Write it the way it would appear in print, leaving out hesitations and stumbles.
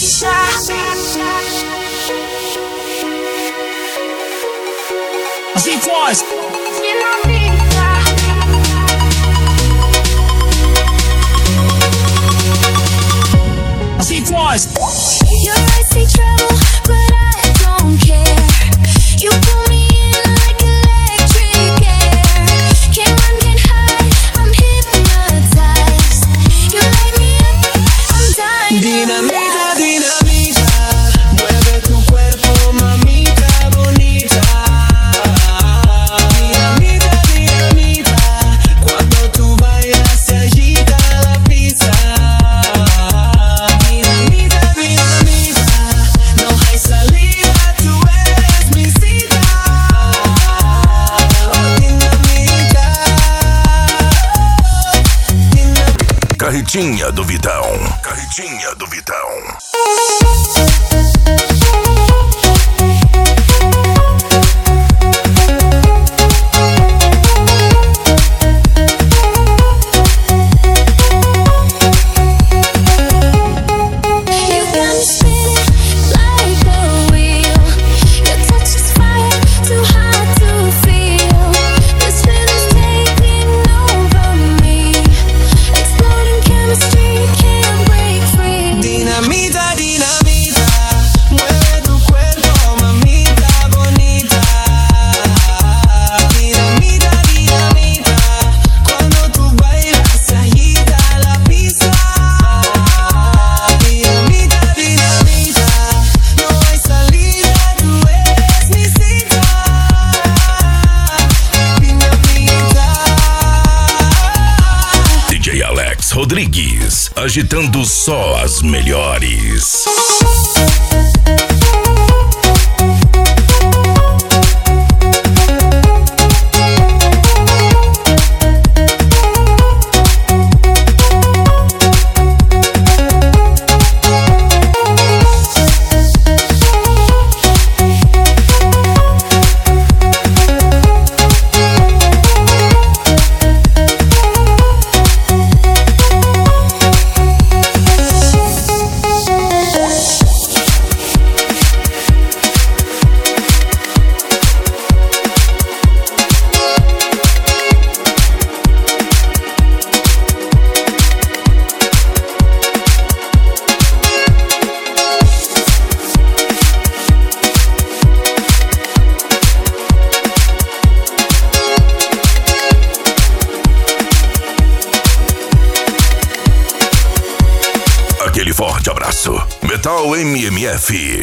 Z-Voice. Z-Voice. Your eyes say trouble, but I don't care. You pull me in like electric air. Can't run, can't hide, I'm hypnotized. You light me up, I'm dying. Dinamita, dinamita, mueve tu cuerpo, mamita bonita. Dinamita, dinamita, cuando tú bailas se agita la pista. Dinamita, dinamita, no hay salida, tú eres mi cita. Oh, dinamita, dinamita. Carretinha do Vitão. Carretinha do Vitão. You got me spinning like a wheel. Your touch is fire, too hot to feel. This feeling's taking over me. Exploding chemistry, can't break free. Dinamita, dinamita, mueve tu cuerpo, mamita bonita. Dinamita, dinamita, cuando tú bailas se agita la pista. Dinamita, dinamita, no hay salida, tú eres mi cita. Dinamita. DJ Alex Rodrigues, agitando só as melhores. Aquele forte abraço. Metal MMF.